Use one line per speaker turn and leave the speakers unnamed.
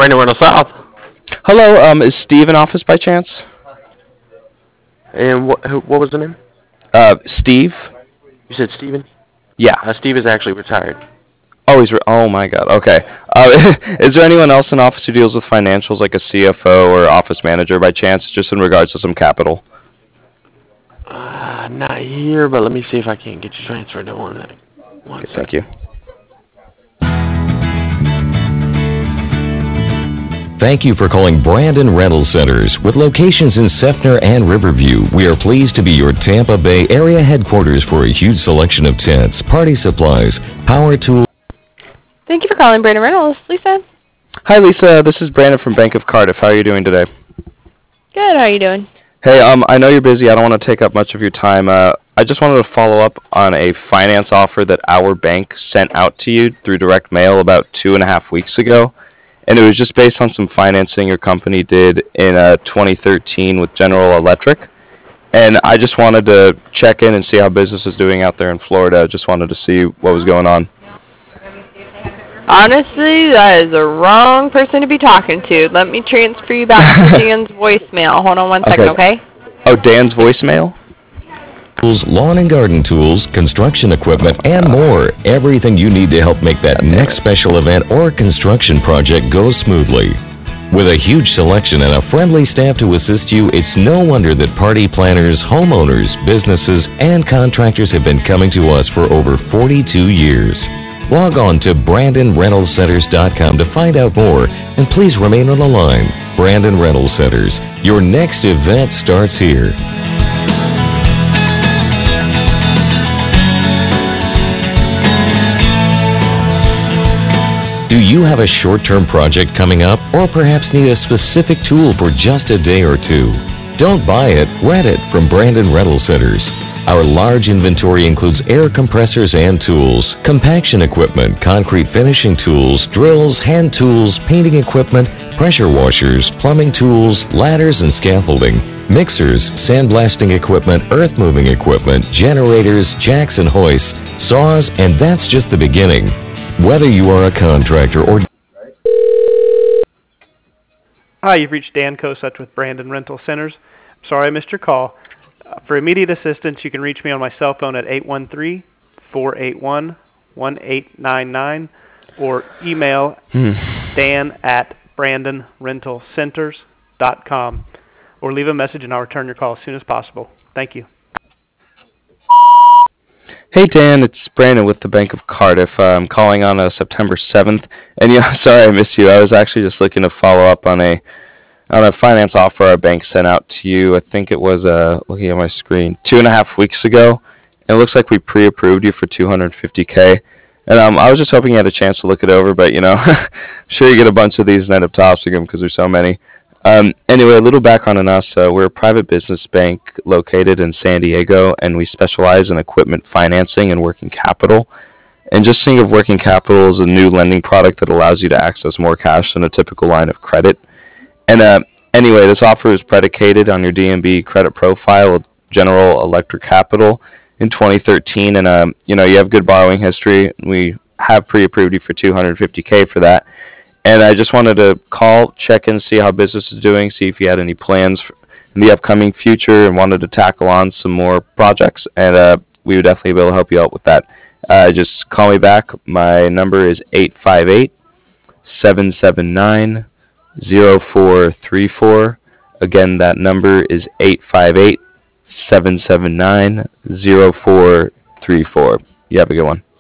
Brandon Reynolds South.
Hello, is Steve in office by chance?
And what was the name?
Steve?
You said Steven?
Yeah.
Steve is actually retired.
Oh, oh my God. Okay. Is there anyone else in office who deals with financials, like a CFO or office manager by chance, just in regards to some capital?
Not here, but let me see if I can get you transferred to one. One
Okay,
second.
thank you.
Thank you for calling Brandon Rental Centers. With locations in Seffner and Riverview, we are pleased to be your Tampa Bay area headquarters for a huge selection of tents, party supplies, power tools.
Thank you for calling Brandon Reynolds. Lisa?
Hi, Lisa. This is Brandon from Bank of Cardiff. How are you doing today?
Good. How are you doing?
Hey, I know you're busy. I don't want to take up much of your time. I just wanted to follow up on a finance offer that our bank sent out to you through direct mail about 2.5 weeks ago. And it was just based on some financing your company did in 2013 with General Electric. And I just wanted to check in and see how business is doing out there in Florida. Just wanted to see what was going on.
Honestly, that is the wrong person to be talking to. Let me transfer you back to Dan's voicemail. Hold on one second, okay?
Oh, Dan's voicemail?
Lawn and garden tools, construction equipment, and more. Everything you need to help make that next special event or construction project go smoothly. With a huge selection and a friendly staff to assist you, it's no wonder that party planners, homeowners, businesses, and contractors have been coming to us for over 42 years. Log on to BrandonRentalCenters.com to find out more, and please remain on the line. Brandon Rental Centers. Your next event starts here. Do you have a short-term project coming up, or perhaps need a specific tool for just a day or two? Don't buy it, rent it from Brandon Rental Centers. Our large inventory includes air compressors and tools, compaction equipment, concrete finishing tools, drills, hand tools, painting equipment, pressure washers, plumbing tools, ladders and scaffolding, mixers, sandblasting equipment, earth moving equipment, generators, jacks and hoists, saws, and that's just the beginning. Whether you are a contractor or...
Hi, you've reached Dan Kosuch with Brandon Rental Centers. Sorry I missed your call. For immediate assistance, you can reach me on my cell phone at 813-481-1899 or email dan@brandonrentalcenters.com or leave a message and I'll return your call as soon as possible. Thank you.
Hey Dan, it's Brandon with the Bank of Cardiff. I'm calling on September 7th, and sorry I missed you. I was actually just looking to follow up on a finance offer our bank sent out to you. I think it was looking at my screen 2.5 weeks ago. And it looks like we pre-approved you for $250K. And I was just hoping you had a chance to look it over, but I'm sure you get a bunch of these and end up tossing them because there's so many. Anyway, a little background on us. We're a private business bank located in San Diego, and we specialize in equipment financing and working capital. And just think of working capital as a new lending product that allows you to access more cash than a typical line of credit. And anyway, this offer is predicated on your DNB credit profile with General Electric Capital in 2013, and you have good borrowing history. We have pre-approved you for $250K for that. And I just wanted to call, check in, see how business is doing, see if you had any plans in the upcoming future and wanted to tackle on some more projects. And we would definitely be able to help you out with that. Just call me back. My number is 858-779-0434. Again, that number is 858-779-0434. You have a good one.